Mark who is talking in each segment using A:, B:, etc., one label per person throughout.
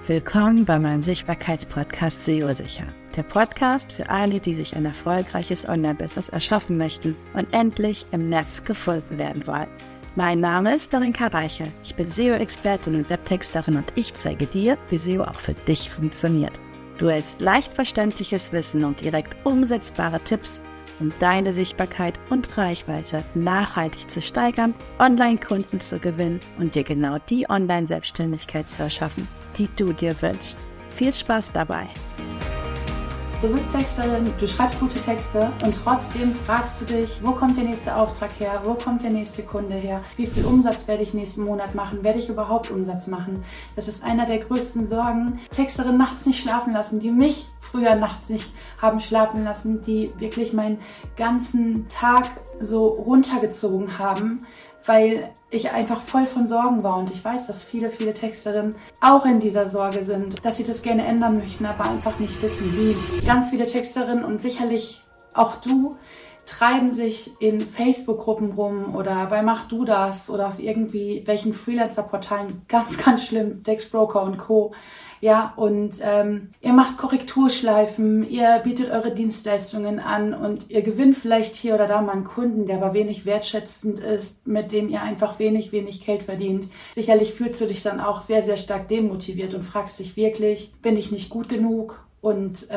A: Willkommen bei meinem Sichtbarkeitspodcast SEO sicher. Der Podcast für alle, die sich ein erfolgreiches Online-Business erschaffen möchten und endlich im Netz gefunden werden wollen. Mein Name ist Darinka Reichel. Ich bin SEO-Expertin und Webtexterin und ich zeige dir, wie SEO auch für dich funktioniert. Du willst leicht verständliches Wissen und direkt umsetzbare Tipps, um deine Sichtbarkeit und Reichweite nachhaltig zu steigern, Online-Kunden zu gewinnen und dir genau die Online-Selbstständigkeit zu erschaffen, die du dir wünschst. Viel Spaß dabei!
B: Du bist Texterin, du schreibst gute Texte und trotzdem fragst du dich, wo kommt der nächste Auftrag her, wo kommt der nächste Kunde her, wie viel Umsatz werde ich nächsten Monat machen, werde ich überhaupt Umsatz machen? Das ist einer der größten Sorgen. Texterinnen nachts nicht schlafen lassen, die mich früher nachts nicht haben schlafen lassen, die wirklich meinen ganzen Tag so runtergezogen haben, weil ich einfach voll von Sorgen war und ich weiß, dass viele Texterinnen auch in dieser Sorge sind, dass sie das gerne ändern möchten, aber einfach nicht wissen, wie. Ganz viele Texterinnen und sicherlich auch du treiben sich in Facebook-Gruppen rum oder bei Mach Du das oder auf irgendwie welchen Freelancer-Portalen, ganz schlimm, Dexbroker und Co. Ja, und ihr macht Korrekturschleifen, ihr bietet eure Dienstleistungen an und ihr gewinnt vielleicht hier oder da mal einen Kunden, der aber wenig wertschätzend ist, mit dem ihr einfach wenig Geld verdient. Sicherlich fühlst du dich dann auch sehr stark demotiviert und fragst dich wirklich, bin ich nicht gut genug? Und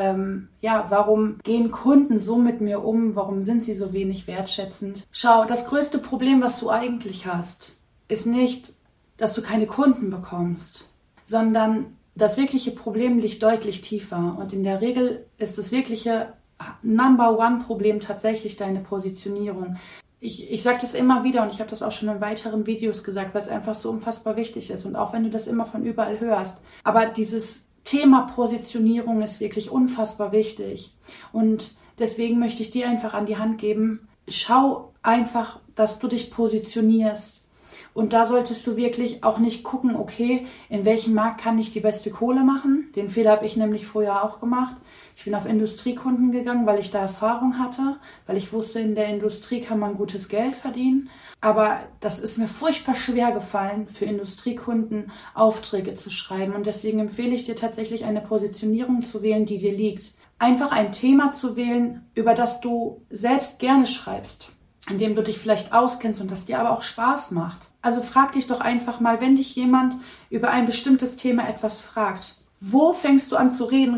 B: warum gehen Kunden so mit mir um? Warum sind sie so wenig wertschätzend? Schau, das größte Problem, was du eigentlich hast, ist nicht, dass du keine Kunden bekommst, sondern das wirkliche Problem liegt deutlich tiefer. Und in der Regel ist das wirkliche Number-One-Problem tatsächlich deine Positionierung. Ich sage das immer wieder und ich habe das auch schon in weiteren Videos gesagt, weil es einfach so unfassbar wichtig ist. Und auch wenn du das immer von überall hörst. Aber dieses Thema Positionierung ist wirklich unfassbar wichtig. Und deswegen möchte ich dir einfach an die Hand geben, schau einfach, dass du dich positionierst. Und da solltest du wirklich auch nicht gucken, okay, in welchem Markt kann ich die beste Kohle machen? Den Fehler habe ich nämlich vorher auch gemacht. Ich bin auf Industriekunden gegangen, weil ich da Erfahrung hatte, weil ich wusste, in der Industrie kann man gutes Geld verdienen. Aber das ist mir furchtbar schwer gefallen, für Industriekunden Aufträge zu schreiben. Und deswegen empfehle ich dir tatsächlich eine Positionierung zu wählen, die dir liegt. Einfach ein Thema zu wählen, über das du selbst gerne schreibst, in dem du dich vielleicht auskennst und das dir aber auch Spaß macht. Also frag dich doch einfach mal, wenn dich jemand über ein bestimmtes Thema etwas fragt, wo fängst du an zu reden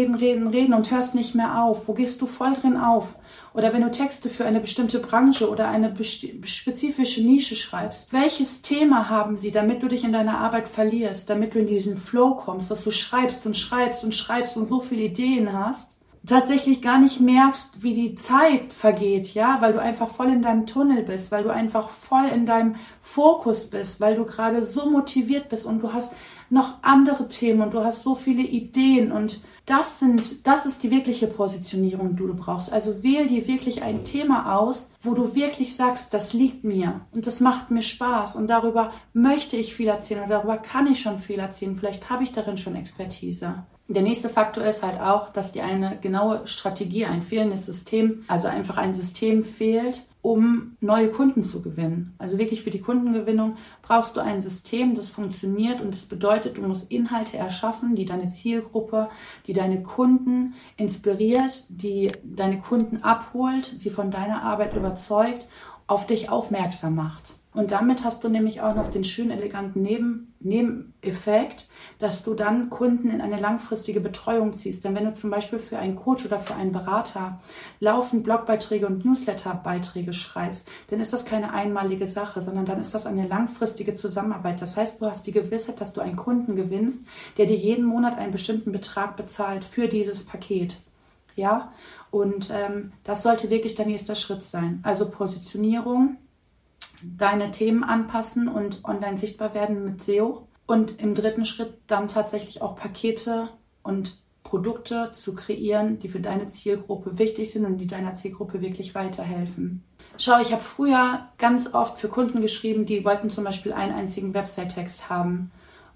B: und hörst nicht mehr auf? Wo gehst du voll drin auf? Oder wenn du Texte für eine bestimmte Branche oder eine spezifische Nische schreibst, welches Thema haben sie, damit du dich in deiner Arbeit verlierst, damit du in diesen Flow kommst, dass du schreibst und so viele Ideen hast, tatsächlich gar nicht merkst, wie die Zeit vergeht, ja, weil du einfach voll in deinem Tunnel bist, weil du einfach voll in deinem Fokus bist, weil du gerade so motiviert bist und du hast noch andere Themen und du hast so viele Ideen und das ist die wirkliche Positionierung, die du brauchst. Also wähl dir wirklich ein Thema aus, wo du wirklich sagst, das liegt mir und das macht mir Spaß und darüber möchte ich viel erzählen oder darüber kann ich schon viel erzählen. Vielleicht habe ich darin schon Expertise. Der nächste Faktor ist halt auch, dass dir eine genaue Strategie, ein fehlendes System, also einfach ein System fehlt, um neue Kunden zu gewinnen. Also wirklich für die Kundengewinnung brauchst du ein System, das funktioniert und das bedeutet, du musst Inhalte erschaffen, die deine Zielgruppe, die deine Kunden inspiriert, die deine Kunden abholt, sie von deiner Arbeit überzeugt, auf dich aufmerksam macht. Und damit hast du nämlich auch noch den schön eleganten Nebeneffekt, dass du dann Kunden in eine langfristige Betreuung ziehst. Denn wenn du zum Beispiel für einen Coach oder für einen Berater laufend Blogbeiträge und Newsletterbeiträge schreibst, dann ist das keine einmalige Sache, sondern dann ist das eine langfristige Zusammenarbeit. Das heißt, du hast die Gewissheit, dass du einen Kunden gewinnst, der dir jeden Monat einen bestimmten Betrag bezahlt für dieses Paket. Ja, und das sollte wirklich der nächste Schritt sein. Also Positionierung, deine Themen anpassen und online sichtbar werden mit SEO und im dritten Schritt dann tatsächlich auch Pakete und Produkte zu kreieren, die für deine Zielgruppe wichtig sind und die deiner Zielgruppe wirklich weiterhelfen. Schau, ich habe früher ganz oft für Kunden geschrieben, die wollten zum Beispiel einen einzigen Website-Text haben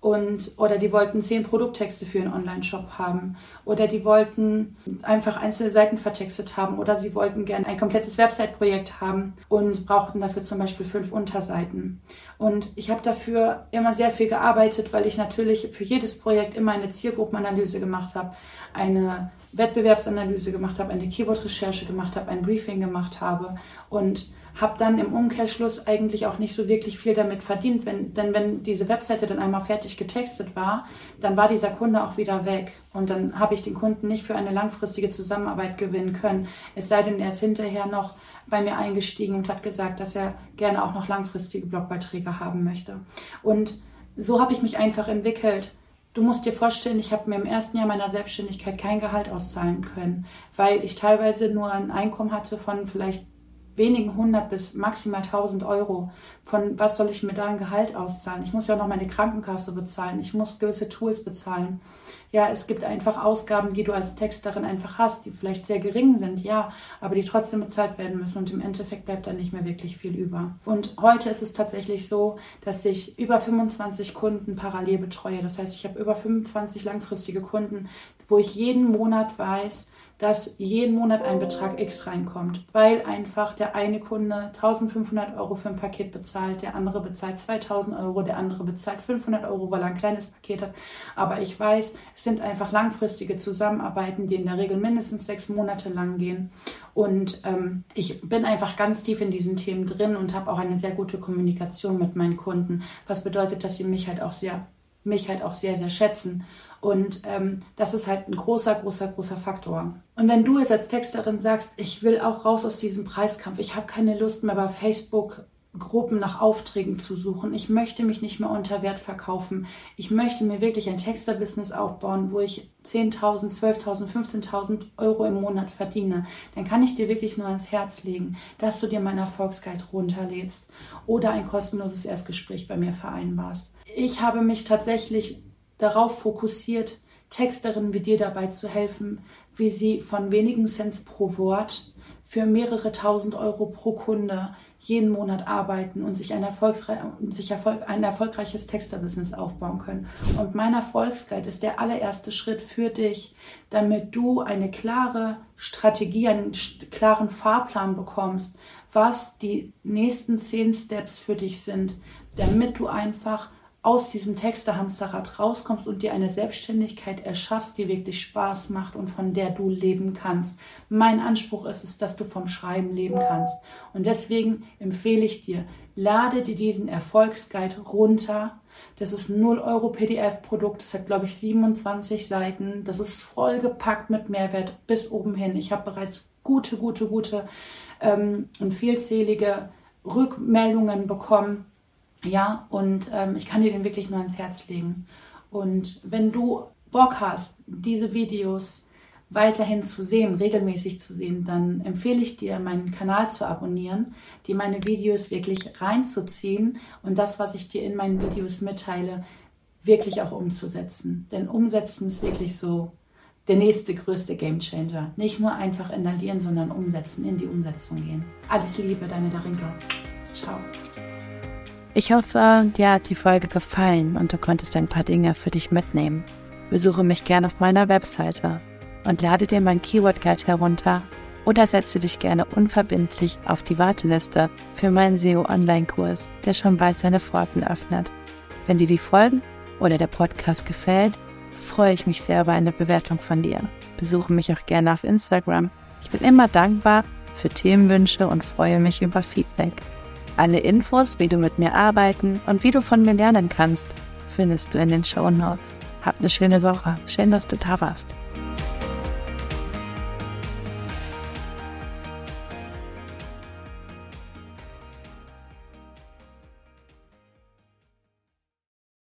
B: Oder die wollten 10 Produkttexte für einen Online-Shop haben. Oder die wollten einfach einzelne Seiten vertextet haben. Oder sie wollten gerne ein komplettes Website-Projekt haben und brauchten dafür zum Beispiel 5 Unterseiten. Und ich habe dafür immer sehr viel gearbeitet, weil ich natürlich für jedes Projekt immer eine Zielgruppenanalyse gemacht habe, eine Wettbewerbsanalyse gemacht habe, eine Keyword-Recherche gemacht habe, ein Briefing gemacht habe und habe dann im Umkehrschluss eigentlich auch nicht so wirklich viel damit verdient, denn wenn diese Webseite dann einmal fertig getextet war, dann war dieser Kunde auch wieder weg und dann habe ich den Kunden nicht für eine langfristige Zusammenarbeit gewinnen können, es sei denn, er ist hinterher noch bei mir eingestiegen und hat gesagt, dass er gerne auch noch langfristige Blogbeiträge haben möchte. Und so habe ich mich einfach entwickelt. Du musst dir vorstellen, ich habe mir im ersten Jahr meiner Selbstständigkeit kein Gehalt auszahlen können, weil ich teilweise nur ein Einkommen hatte von vielleicht wenigen 100 bis maximal 1.000 Euro. Von was soll ich mir da ein Gehalt auszahlen? Ich muss ja auch noch meine Krankenkasse bezahlen. Ich muss gewisse Tools bezahlen. Ja, es gibt einfach Ausgaben, die du als Texterin einfach hast, die vielleicht sehr gering sind, ja, aber die trotzdem bezahlt werden müssen und im Endeffekt bleibt da nicht mehr wirklich viel über. Und heute ist es tatsächlich so, dass ich über 25 Kunden parallel betreue. Das heißt, ich habe über 25 langfristige Kunden, wo ich jeden Monat weiß, dass jeden Monat ein Betrag X reinkommt, weil einfach der eine Kunde 1.500 Euro für ein Paket bezahlt, der andere bezahlt 2.000 Euro, der andere bezahlt 500 Euro, weil er ein kleines Paket hat. Aber ich weiß, es sind einfach langfristige Zusammenarbeiten, die in der Regel mindestens 6 Monate lang gehen. Und ich bin einfach ganz tief in diesen Themen drin und habe auch eine sehr gute Kommunikation mit meinen Kunden, was bedeutet, dass sie mich halt auch sehr, sehr schätzen. Und das ist halt ein großer Faktor. Und wenn du jetzt als Texterin sagst, ich will auch raus aus diesem Preiskampf, ich habe keine Lust mehr bei Facebook-Gruppen nach Aufträgen zu suchen, ich möchte mich nicht mehr unter Wert verkaufen, ich möchte mir wirklich ein Texter-Business aufbauen, wo ich 10.000, 12.000, 15.000 Euro im Monat verdiene, dann kann ich dir wirklich nur ans Herz legen, dass du dir meinen Erfolgsguide runterlädst oder ein kostenloses Erstgespräch bei mir vereinbarst. Ich habe mich tatsächlich darauf fokussiert, Texterinnen wie dir dabei zu helfen, wie sie von wenigen Cents pro Wort für mehrere 1.000 Euro pro Kunde jeden Monat arbeiten und sich ein erfolgreiches Texter-Business aufbauen können. Und mein Erfolgsguide ist der allererste Schritt für dich, damit du eine klare Strategie, einen klaren Fahrplan bekommst, was die nächsten 10 Steps für dich sind, damit du einfach aus diesem Texter-Hamsterrad rauskommst und dir eine Selbstständigkeit erschaffst, die wirklich Spaß macht und von der du leben kannst. Mein Anspruch ist es, dass du vom Schreiben leben kannst. Und deswegen empfehle ich dir, lade dir diesen Erfolgsguide runter. Das ist ein 0 Euro PDF-Produkt. Das hat, glaube ich, 27 Seiten. Das ist vollgepackt mit Mehrwert bis oben hin. Ich habe bereits gute und vielzählige Rückmeldungen bekommen. Ja, und ich kann dir den wirklich nur ans Herz legen. Und wenn du Bock hast, diese Videos weiterhin zu sehen, regelmäßig zu sehen, dann empfehle ich dir, meinen Kanal zu abonnieren, dir meine Videos wirklich reinzuziehen und das, was ich dir in meinen Videos mitteile, wirklich auch umzusetzen. Denn umsetzen ist wirklich so der nächste größte Gamechanger. Nicht nur einfach inhalieren, sondern umsetzen, in die Umsetzung gehen. Alles Liebe, deine Darinka. Ciao.
A: Ich hoffe, dir hat die Folge gefallen und du konntest ein paar Dinge für dich mitnehmen. Besuche mich gerne auf meiner Webseite und lade dir mein Keyword Guide herunter oder setze dich gerne unverbindlich auf die Warteliste für meinen SEO-Online-Kurs, der schon bald seine Pforten öffnet. Wenn dir die Folgen oder der Podcast gefällt, freue ich mich sehr über eine Bewertung von dir. Besuche mich auch gerne auf Instagram. Ich bin immer dankbar für Themenwünsche und freue mich über Feedback. Alle Infos, wie du mit mir arbeiten und wie du von mir lernen kannst, findest du in den Shownotes. Hab eine schöne Woche. Schön, dass du da warst.